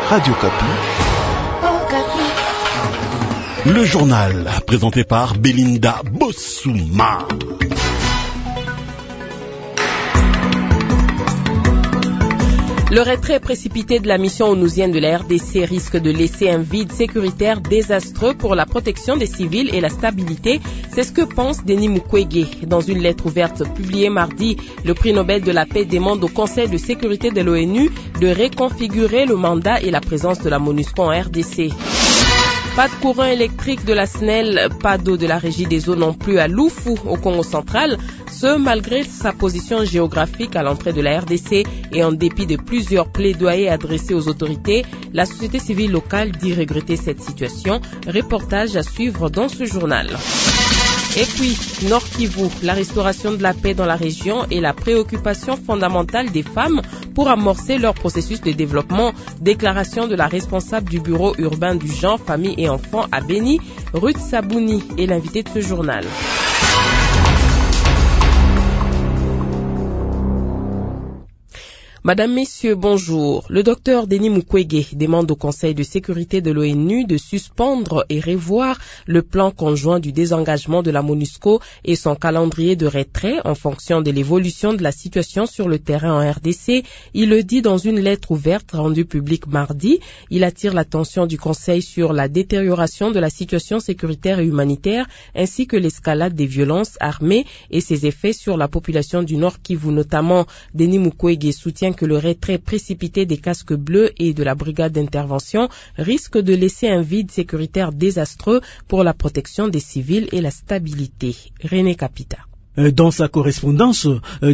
Radio Kapi. Le journal présenté par Belinda Bossouma. Le retrait précipité de la mission onusienne de la RDC risque de laisser un vide sécuritaire désastreux pour la protection des civils et la stabilité. C'est ce que pense Denis Mukwege. Dans une lettre ouverte publiée mardi, le prix Nobel de la paix demande au Conseil de sécurité de l'ONU de reconfigurer le mandat et la présence de la MONUSCO en RDC. Pas de courant électrique de la SNEL, pas d'eau de la Régie des eaux non plus à Lufu, au Congo central, ce malgré sa position géographique à l'entrée de la RDC et en dépit de plusieurs plaidoyers adressés aux autorités, la société civile locale dit regretter cette situation. Reportage à suivre dans ce journal. Et puis, Nord Kivu, la restauration de la paix dans la région est la préoccupation fondamentale des femmes pour amorcer leur processus de développement. Déclaration de la responsable du bureau urbain du genre, famille et enfants à Beni, Ruth Sabouni, est l'invitée de ce journal. Madame, Messieurs, bonjour. Le docteur Denis Mukwege demande au Conseil de sécurité de l'ONU de suspendre et revoir le plan conjoint du désengagement de la MONUSCO et son calendrier de retrait en fonction de l'évolution de la situation sur le terrain en RDC. Il le dit dans une lettre ouverte rendue publique mardi. Il attire l'attention du Conseil sur la détérioration de la situation sécuritaire et humanitaire ainsi que l'escalade des violences armées et ses effets sur la population du Nord Kivu notamment. Denis Mukwege soutient que le retrait précipité des casques bleus et de la brigade d'intervention risque de laisser un vide sécuritaire désastreux pour la protection des civils et la stabilité. René Capita. Dans sa correspondance,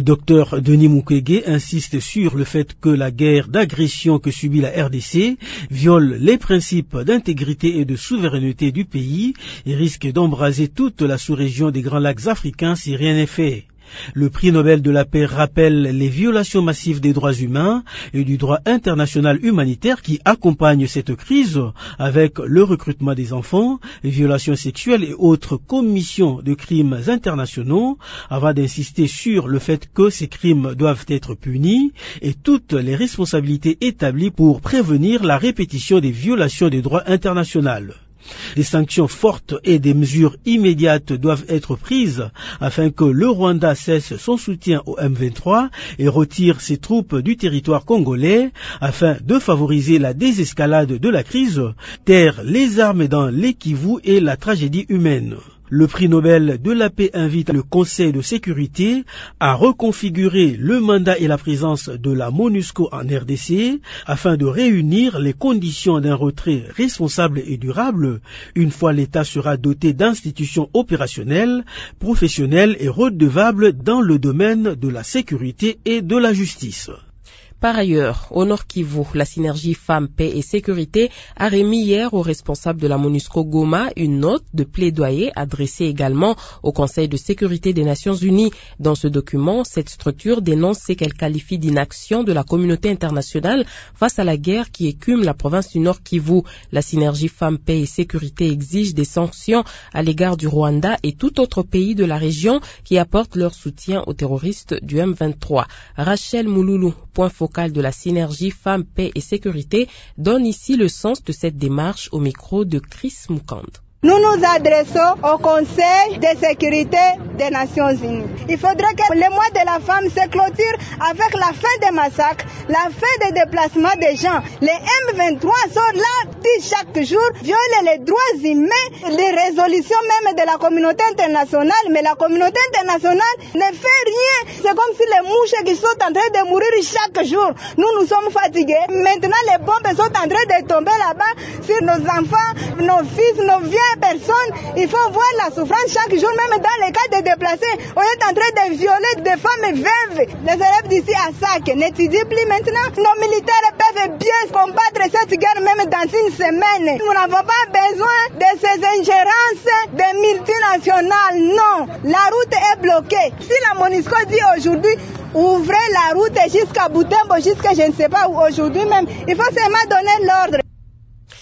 Dr Denis Mukwege insiste sur le fait que la guerre d'agression que subit la RDC viole les principes d'intégrité et de souveraineté du pays et risque d'embraser toute la sous-région des Grands Lacs africains si rien n'est fait. Le prix Nobel de la paix rappelle les violations massives des droits humains et du droit international humanitaire qui accompagnent cette crise avec le recrutement des enfants, les violations sexuelles et autres commissions de crimes internationaux, avant d'insister sur le fait que ces crimes doivent être punis et toutes les responsabilités établies pour prévenir la répétition des violations des droits internationaux. Des sanctions fortes et des mesures immédiates doivent être prises afin que le Rwanda cesse son soutien au M23 et retire ses troupes du territoire congolais afin de favoriser la désescalade de la crise, taire les armes dans les Kivu et la tragédie humaine. Le prix Nobel de la paix invite le Conseil de sécurité à reconfigurer le mandat et la présence de la MONUSCO en RDC afin de réunir les conditions d'un retrait responsable et durable une fois l'État sera doté d'institutions opérationnelles, professionnelles et redevables dans le domaine de la sécurité et de la justice. Par ailleurs, au Nord Kivu, la synergie Femmes, Paix et Sécurité a remis hier au responsable de la MONUSCO Goma une note de plaidoyer adressée également au Conseil de sécurité des Nations Unies. Dans ce document, cette structure dénonce ce qu'elle qualifie d'inaction de la communauté internationale face à la guerre qui écume la province du Nord Kivu. La synergie Femmes, Paix et Sécurité exige des sanctions à l'égard du Rwanda et tout autre pays de la région qui apporte leur soutien aux terroristes du M23. Rachel Mouloulou, point focal de la synergie Femmes, Paix et Sécurité, donne ici le sens de cette démarche au micro de Chris Mukand. Nous nous adressons au Conseil de sécurité des Nations Unies. Il faudrait que le mois de la femme se clôture avec la fin des massacres, la fin des déplacements des gens. Les M23 sont là chaque jour, violent les droits humains, les résolutions même de la communauté internationale, mais la communauté internationale ne fait rien. C'est comme si les mouches qui sont en train de mourir chaque jour. Nous sommes fatigués. Maintenant, les bombes sont en train de tomber là-bas sur nos enfants, nos fils, nos vieux personnes. Il faut voir la souffrance chaque jour, même dans les cas de déplacés. On est en train de violer des femmes veuves. Les élèves d'ici à SAC n'étudient plus maintenant. Nos militaires peuvent bien combattre cette guerre même dans une semaine. Nous n'avons pas besoin de ces ingérences des multinationales. Non, la route est bloquée. Si la MONUSCO dit aujourd'hui ouvrez la route jusqu'à Butembo, jusqu'à je ne sais pas où aujourd'hui même, il faut seulement donner l'ordre.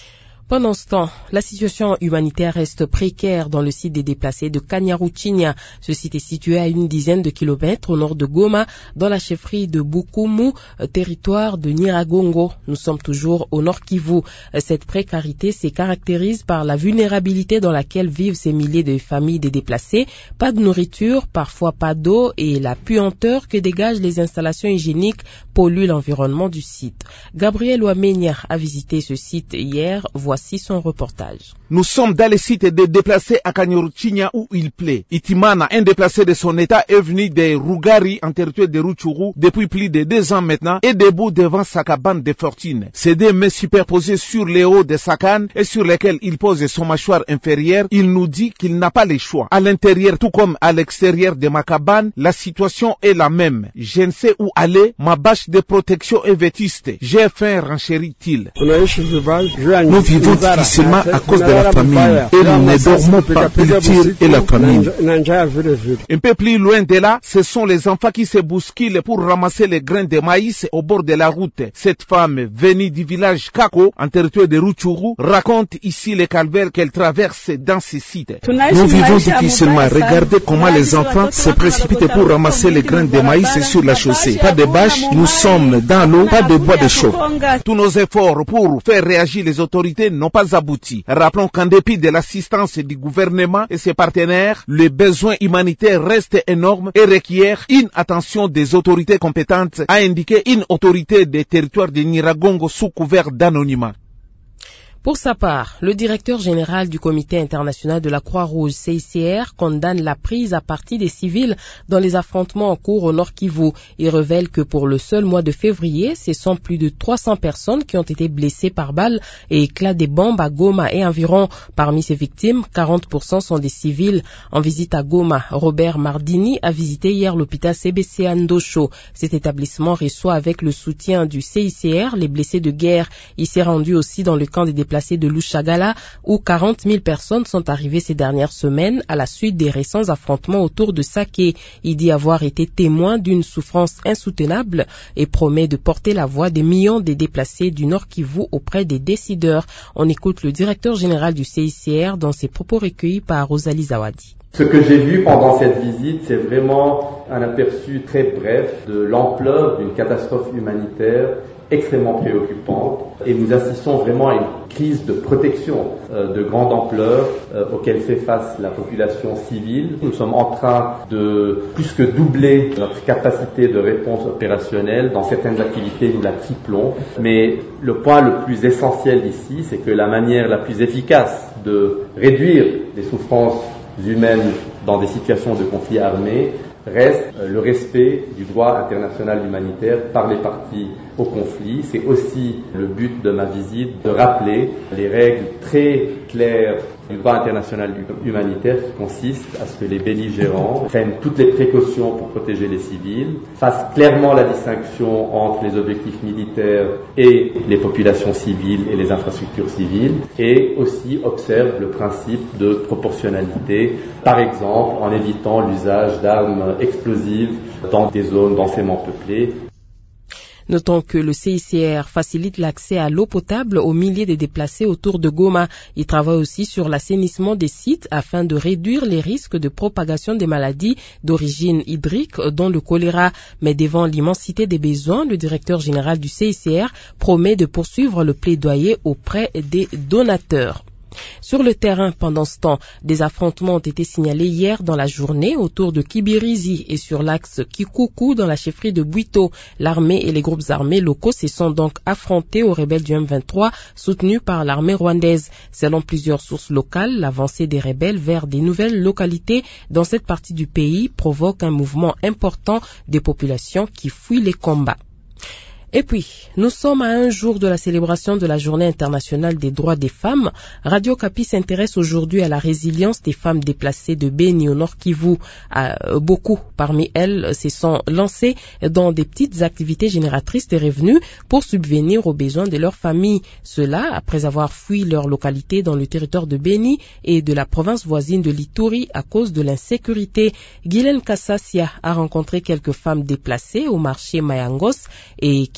Pendant ce temps, la situation humanitaire reste précaire dans le site des déplacés de Kanyaruchinya. Ce site est situé à une dizaine de kilomètres au nord de Goma, dans la chefferie de Bukumu, territoire de Nyiragongo. Nous sommes toujours au nord Kivu. Cette précarité se caractérise par la vulnérabilité dans laquelle vivent ces milliers de familles des déplacés. Pas de nourriture, parfois pas d'eau et la puanteur que dégagent les installations hygiéniques pollue l'environnement du site. Gabriel Ouamenia a visité ce site hier. Voici son reportage. Nous sommes dans le site des déplacés à Kanyaruchinya où il plaît. Itimana, un déplacé de son état, est venu de Rugari en territoire de Rutshuru depuis plus de 2 ans maintenant et debout devant sa cabane de fortune. Ces 2 mains superposées sur les hauts de sa canne et sur lesquelles il pose son mâchoire inférieure, il nous dit qu'il n'a pas le choix. À l'intérieur tout comme à l'extérieur de ma cabane, la situation est la même. Je ne sais où aller, ma bâche de protection est vétuste. J'ai faim, renchérit-il. Nous vivons difficilement à cause de la famine et nous ne dormons pas, il tire et la famine. Un peu plus loin de là, ce sont les enfants qui se bousculent pour ramasser les grains de maïs au bord de la route. Cette femme, venue du village Kako, en territoire de Rutshuru, raconte ici les calvaires qu'elle traverse dans ce site. Nous vivons difficilement. Regardez comment les enfants se précipitent pour ramasser les grains de maïs sur la chaussée. Pas de bâche, nous sommes dans l'eau, pas de bois de chauffe. Tous nos efforts pour faire réagir les autorités n'ont pas abouti. Rappelons qu'en dépit de l'assistance du gouvernement et ses partenaires, les besoins humanitaires restent énormes et requièrent une attention des autorités compétentes, a indiqué une autorité des territoires de Nyiragongo sous couvert d'anonymat. Pour sa part, le directeur général du Comité international de la Croix-Rouge CICR condamne la prise à partie des civils dans les affrontements en cours au Nord Kivu. Il révèle que pour le seul mois de février, ce sont plus de 300 personnes qui ont été blessées par balles et éclats des bombes à Goma et environ. Parmi ces victimes, 40% sont des civils. En visite à Goma, Robert Mardini a visité hier l'hôpital CBC Ndosho. Cet établissement reçoit avec le soutien du CICR les blessés de guerre. Il s'est rendu aussi dans le camp des déplacés de Lushagala, où 40 000 personnes sont arrivées ces dernières semaines à la suite des récents affrontements autour de Saké. Il dit avoir été témoin d'une souffrance insoutenable et promet de porter la voix des millions des déplacés du Nord Kivu auprès des décideurs. On écoute le directeur général du CICR dans ses propos recueillis par Rosalie Zawadi. Ce que j'ai vu pendant cette visite, c'est vraiment un aperçu très bref de l'ampleur d'une catastrophe humanitaire extrêmement préoccupante et nous assistons vraiment à une crise de protection de grande ampleur auquel fait face la population civile. Nous sommes en train de plus que doubler notre capacité de réponse opérationnelle. Dans certaines activités, nous la triplons. Mais le point le plus essentiel ici, c'est que la manière la plus efficace de réduire les souffrances humaines dans des situations de conflit armé reste le respect du droit international humanitaire par les parties au conflit. C'est aussi le but de ma visite, de rappeler les règles très claires du droit international humanitaire qui consiste à ce que les belligérants prennent toutes les précautions pour protéger les civils, fassent clairement la distinction entre les objectifs militaires et les populations civiles et les infrastructures civiles, et aussi observent le principe de proportionnalité, par exemple en évitant l'usage d'armes explosives dans des zones densément peuplées. Notons que le CICR facilite l'accès à l'eau potable aux milliers de déplacés autour de Goma. Il travaille aussi sur l'assainissement des sites afin de réduire les risques de propagation des maladies d'origine hydrique, dont le choléra. Mais devant l'immensité des besoins, le directeur général du CICR promet de poursuivre le plaidoyer auprès des donateurs. Sur le terrain, pendant ce temps, des affrontements ont été signalés hier dans la journée autour de Kibirizi et sur l'axe Kikuku dans la chefferie de Bwito. L'armée et les groupes armés locaux se sont donc affrontés aux rebelles du M23 soutenus par l'armée rwandaise. Selon plusieurs sources locales, l'avancée des rebelles vers des nouvelles localités dans cette partie du pays provoque un mouvement important des populations qui fuient les combats. Et puis, nous sommes à un jour de la célébration de la Journée internationale des droits des femmes. Radio Kapi s'intéresse aujourd'hui à la résilience des femmes déplacées de Beni au Nord Kivu. Beaucoup parmi elles se sont lancées dans des petites activités génératrices de revenus pour subvenir aux besoins de leur famille. Cela après avoir fui leur localité dans le territoire de Beni et de la province voisine de l'Ituri à cause de l'insécurité. Guylaine Kassassia a rencontré quelques femmes déplacées au marché Mayangos et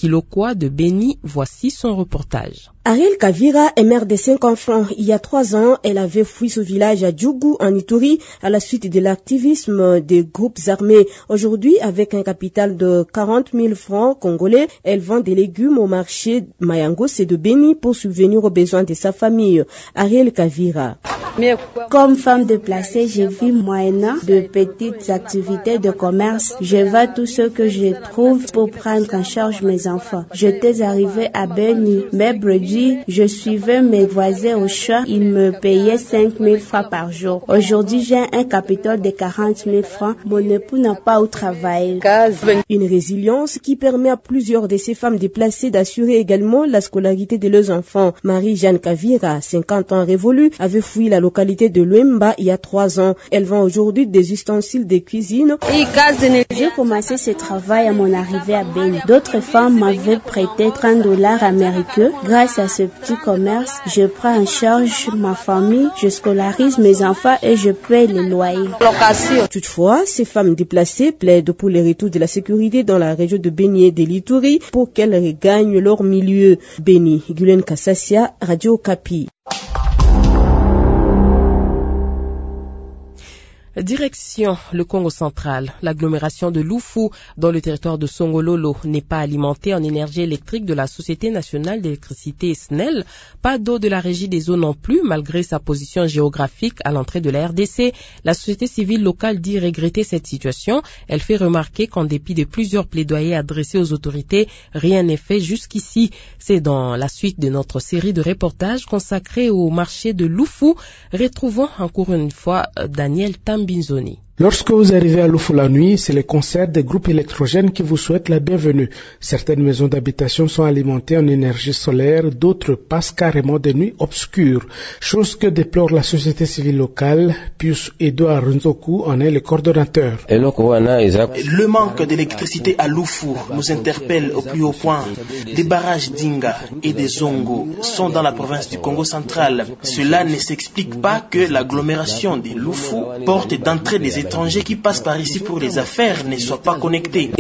Kilokwa de Béni. Voici son reportage. Ariel Kavira est mère de 5 enfants. Il y a 3 ans, elle avait fui ce village à Djougou, en Ituri, à la suite de l'activisme des groupes armés. Aujourd'hui, avec un capital de 40 000 francs congolais, elle vend des légumes au marché Mayangos et de Béni pour subvenir aux besoins de sa famille. Ariel Kavira. Comme femme déplacée, je vis moyennant de petites activités de commerce. Je vends tout ce que je trouve pour prendre en charge mes enfants. J'étais arrivée à Béni, mercredi, je suivais mes voisins au champ. Ils me payaient 5 000 francs par jour. Aujourd'hui, j'ai un capital de 40 000 francs. Mon époux n'a pas où travailler. Une résilience qui permet à plusieurs de ces femmes déplacées d'assurer également la scolarité de leurs enfants. Marie-Jeanne Kavira, 50 ans révolue, avait fui la localité de Luemba il y a 3 ans. Elle vend aujourd'hui des ustensiles de cuisine. J'ai commencé ce travail à mon arrivée à Béni. D'autres femmes m'avaient prêté $30 américains. Grâce à ce petit commerce, je prends en charge ma famille, je scolarise mes enfants et je paye le loyer. Toutefois, ces femmes déplacées plaident pour le retour de la sécurité dans la région de Béni et de l'Ituri pour qu'elles regagnent leur milieu. Béni, Gulen Kassassia, Radio Okapi. Direction le Congo central. L'agglomération de Lufu, dans le territoire de Songololo, n'est pas alimentée en énergie électrique de la Société nationale d'électricité SNEL. Pas d'eau de la régie des eaux non plus, malgré sa position géographique à l'entrée de la RDC. La société civile locale dit regretter cette situation. Elle fait remarquer qu'en dépit de plusieurs plaidoyers adressés aux autorités, rien n'est fait jusqu'ici. C'est dans la suite de notre série de reportages consacrés au marché de Lufu. Retrouvons encore une fois Daniel Tambinzoni. Lorsque vous arrivez à Lufu la nuit, c'est le concert des groupes électrogènes qui vous souhaitent la bienvenue. Certaines maisons d'habitation sont alimentées en énergie solaire, d'autres passent carrément des nuits obscures. Chose que déplore la société civile locale. Pius Edouard Nzoku en est le coordonnateur. Le manque d'électricité à Lufu nous interpelle au plus haut point. Des barrages d'Inga et des Zongo sont dans la province du Congo central. Cela ne s'explique pas que l'agglomération de Lufu, porte d'entrée des étrangers qui passent par ici pour les affaires, ne soient pas connectés.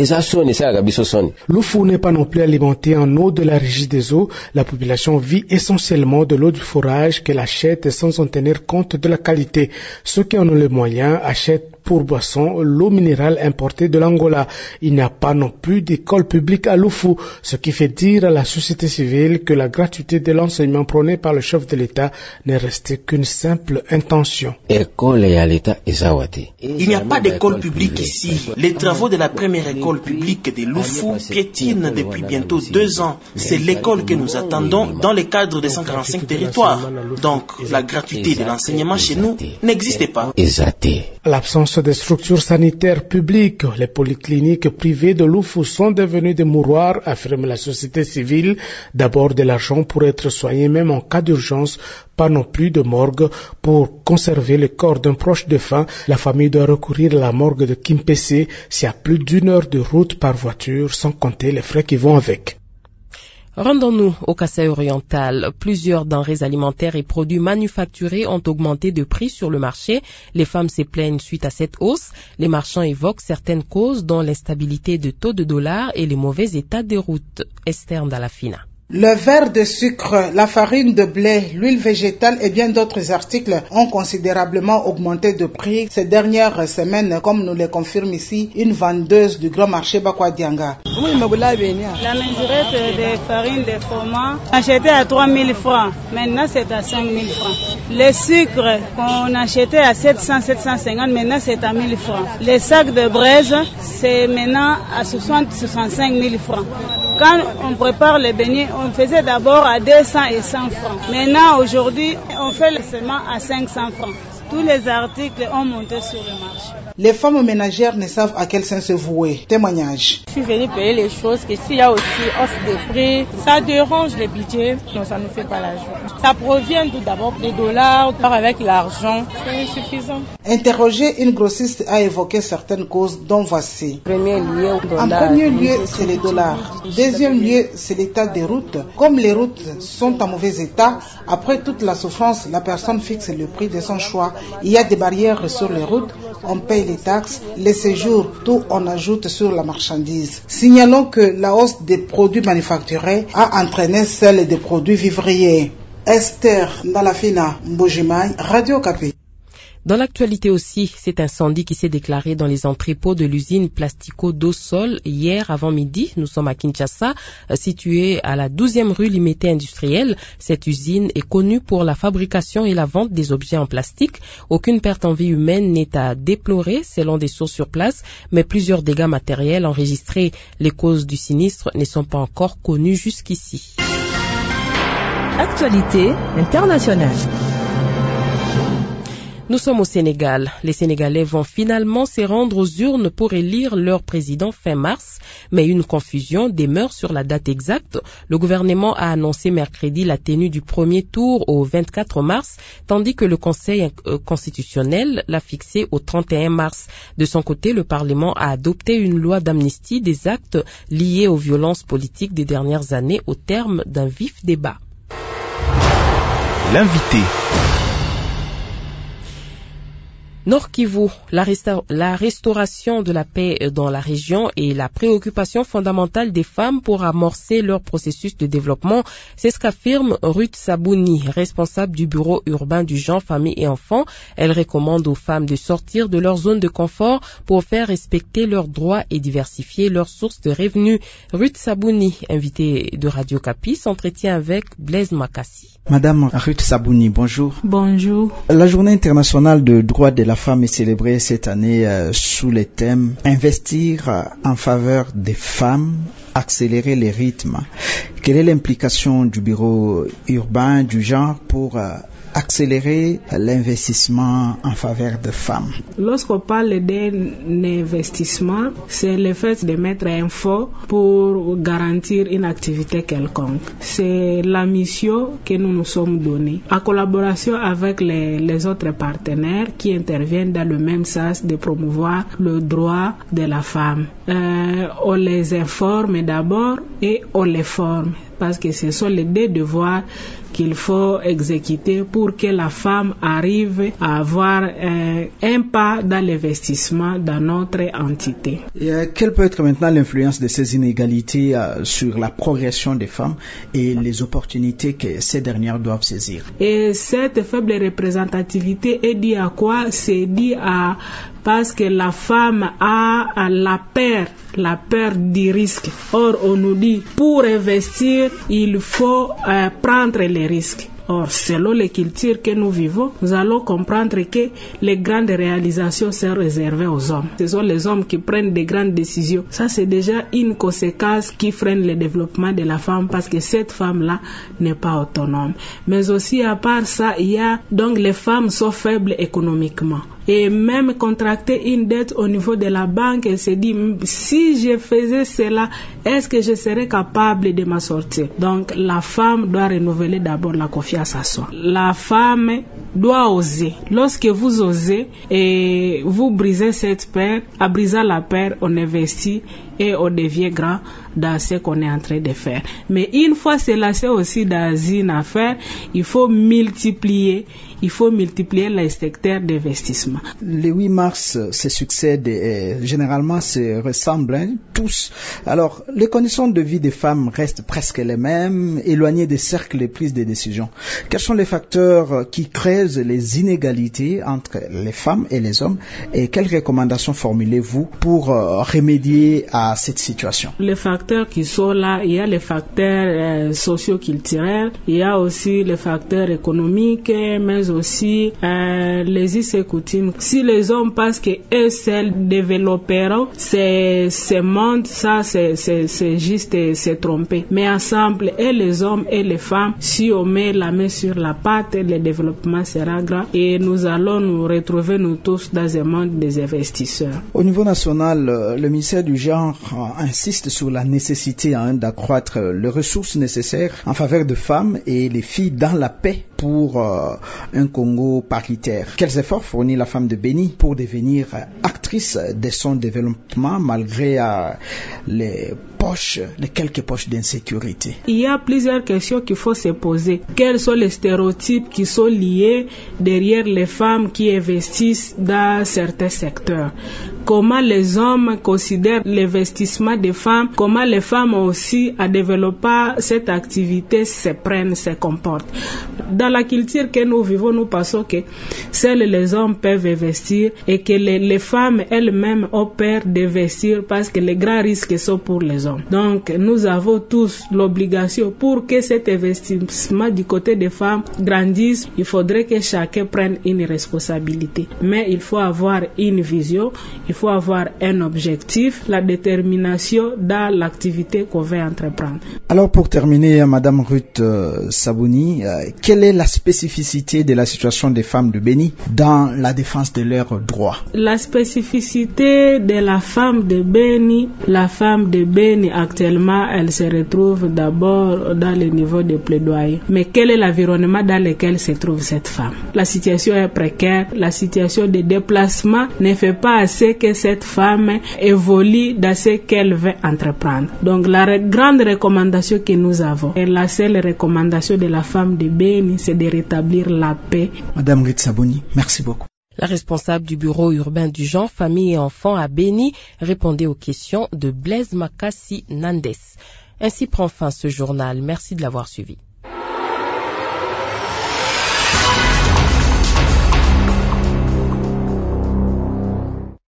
Lufu n'est pas non plus alimenté en eau de la régie des eaux. La population vit essentiellement de l'eau du forage qu'elle achète sans en tenir compte de la qualité. Ceux qui en ont les moyens achètent pour boisson l'eau minérale importée de l'Angola. Il n'y a pas non plus d'école publique à Lufu, ce qui fait dire à la société civile que la gratuité de l'enseignement prôné par le chef de l'État n'est restée qu'une simple intention. Il n'y a pas d'école publique ici. Les travaux de la première école publique de Lufu piétinent depuis bientôt 2 ans. C'est l'école que nous attendons dans le cadre des 145 territoires. Donc, la gratuité de l'enseignement chez nous n'existe pas. L'absence des structures sanitaires publiques, les polycliniques privées de Lufu sont devenues des mouroirs, affirme la société civile. D'abord de l'argent pour être soigné même en cas d'urgence, pas non plus de morgue. Pour conserver le corps d'un proche défunt, la famille doit recourir à la morgue de Kimpese, c'est à plus d'1 heure de route par voiture, sans compter les frais qui vont avec. Rendons-nous au Kasaï oriental. Plusieurs denrées alimentaires et produits manufacturés ont augmenté de prix sur le marché. Les femmes se plaignent suite à cette hausse. Les marchands évoquent certaines causes dont l'instabilité de taux de dollar et les mauvais états des routes. Esther Ndalafina. Le verre de sucre, la farine de blé, l'huile végétale et bien d'autres articles ont considérablement augmenté de prix ces dernières semaines, comme nous le confirme ici une vendeuse du grand marché Bakwadianga. La mesurette de farine de froment achetait à 3 000 francs, maintenant c'est à 5 000 francs. Le sucre qu'on achetait à 700, 750, maintenant c'est à 1 000 francs. Les sacs de braise, c'est maintenant à 60, 65 000 francs. Quand on prépare les beignets, on faisait d'abord à 200 et 100 francs. Maintenant, aujourd'hui, on fait seulement à 500 francs. Tous les articles ont monté sur le marché. Les femmes ménagères ne savent à quel sens se vouer. Témoignage. Je suis venue payer les choses, que s'il y a aussi offre de prix, ça dérange le budget, donc ça ne fait pas la joie. Ça provient tout d'abord des dollars, avec l'argent, c'est insuffisant. Interrogé, une grossiste a évoqué certaines causes dont voici. En premier lieu, c'est les dollars. Deuxième lieu, c'est l'état des routes. Comme les routes sont en mauvais état, après toute la souffrance, la personne fixe le prix de son choix. il y a des barrières sur les routes, on paye les taxes, les séjours, tout on ajoute sur la marchandise. Signalons que la hausse des produits manufacturés a entraîné celle des produits vivriers. Esther Ndalafina Mbojimai, Radio Okapi. Dans l'actualité aussi, cet incendie qui s'est déclaré dans les entrepôts de l'usine Plastico do Sol hier avant midi. Nous sommes à Kinshasa, située à la 12e rue Limité Industrielle. Cette usine est connue pour la fabrication et la vente des objets en plastique. Aucune perte en vie humaine n'est à déplorer selon des sources sur place, mais plusieurs dégâts matériels enregistrés. Les causes du sinistre ne sont pas encore connues jusqu'ici. Actualité internationale. Nous sommes au Sénégal. Les Sénégalais vont finalement se rendre aux urnes pour élire leur président fin mars, mais une confusion demeure sur la date exacte. Le gouvernement a annoncé mercredi la tenue du premier tour au 24 mars, tandis que le Conseil constitutionnel l'a fixé au 31 mars. De son côté, le Parlement a adopté une loi d'amnistie des actes liés aux violences politiques des dernières années au terme d'un vif débat. L'invité. Nord Kivu, la restauration de la paix dans la région est la préoccupation fondamentale des femmes pour amorcer leur processus de développement. C'est ce qu'affirme Ruth Sabouni, responsable du bureau urbain du genre, famille et enfants. Elle recommande aux femmes de sortir de leur zone de confort pour faire respecter leurs droits et diversifier leurs sources de revenus. Ruth Sabouni, invitée de Radio Okapi, s'entretient avec Blaise Makassi. Madame Ruth Sabouni, bonjour. Bonjour. La journée internationale de droits de la femme est célébrée cette année sous le thème « Investir en faveur des femmes, accélérer les rythmes ». Quelle est l'implication du bureau urbain du genre pour accélérer l'investissement en faveur des femmes? Lorsqu'on parle d'investissement, c'est le fait de mettre un fonds pour garantir une activité quelconque. C'est la mission que nous nous sommes donnée, en collaboration avec les autres partenaires qui interviennent dans le même sens de promouvoir le droit de la femme. On les informe d'abord et on les forme, parce que ce sont les deux devoirs qu'il faut exécuter pour que la femme arrive à avoir un pas dans l'investissement dans notre entité. Et quelle peut être maintenant l'influence de ces inégalités sur la progression des femmes et les opportunités que ces dernières doivent saisir? Et cette faible représentativité est due à quoi? C'est dû à parce que la femme a la peur du risque. Or, on nous dit, pour investir, il faut prendre les risques. Or, selon les cultures que nous vivons, nous allons comprendre que les grandes réalisations sont réservées aux hommes. Ce sont les hommes qui prennent des grandes décisions. Ça, c'est déjà une conséquence qui freine le développement de la femme, parce que cette femme-là n'est pas autonome. Mais aussi, à part ça, il y a donc les femmes sont faibles économiquement. Et même contracter une dette au niveau de la banque, elle se dit, si je faisais cela, est-ce que je serais capable de m'en sortir? Donc, la femme doit renouveler d'abord la confiance à soi. La femme doit oser. Lorsque vous osez et vous brisez cette paire, en brisant la paire, on investit et on devient grand dans ce qu'on est en train de faire. Mais une fois c'est lancé aussi dans une affaire, il faut multiplier les secteurs d'investissement. Le 8 mars se succèdent et généralement se ressemblent tous. Alors, les conditions de vie des femmes restent presque les mêmes, éloignées des cercles de prise de décision. Quels sont les facteurs qui creusent les inégalités entre les femmes et les hommes, et quelles recommandations formulez-vous pour remédier à cette situation? Les facteurs qui sont là, il y a les facteurs socio-culturels, il y a aussi les facteurs économiques, mais aussi les us et coutumes. Si les hommes pensent qu'eux seuls développeront ces mondes, ça c'est juste se tromper. Mais ensemble, et les hommes et les femmes, si on met la main sur la pâte, le développement sera grand et nous allons nous retrouver nous tous dans un monde des investisseurs. Au niveau national, le ministère du genre insiste sur la nécessité d'accroître les ressources nécessaires en faveur de femmes et les filles dans la paix pour un Congo paritaire. Quels efforts fournit la femme de Béni pour devenir actrice de son développement malgré les quelques poches d'insécurité? Il y a plusieurs questions qu'il faut se poser. Quels sont les stéréotypes qui sont liés derrière les femmes qui investissent dans certains secteurs? Comment les hommes considèrent l'investissement des femmes? Comment les femmes aussi, à développer cette activité, se prennent, se comportent? Dans la culture que nous vivons, nous pensons que seuls les hommes peuvent investir et que les femmes elles-mêmes ont peur d'investir parce que les grands risques sont pour les hommes. Donc, nous avons tous l'obligation pour que cet investissement du côté des femmes grandisse. Il faudrait que chacun prenne une responsabilité. Mais il faut avoir une vision, il faut avoir un objectif, la détermination dans l'activité qu'on veut entreprendre. Alors, pour terminer, Madame Ruth Sabouni, quelle est la spécificité de la situation des femmes de Béni dans la défense de leurs droits? La spécificité de la femme de Béni actuellement, elle se retrouve d'abord dans le niveau de plaidoyer. Mais quel est l'environnement dans lequel se trouve cette femme? La situation est précaire, la situation de déplacement ne fait pas assez que cette femme évolue dans ce qu'elle veut entreprendre. Donc la grande recommandation que nous avons, et la seule recommandation de la femme de Béni, c'est de rétablir la paix. Madame Ruth Sabouni, merci beaucoup. La responsable du bureau urbain du genre, famille et enfants à Béni répondait aux questions de Blaise Makassi Nandes. Ainsi prend fin ce journal. Merci de l'avoir suivi.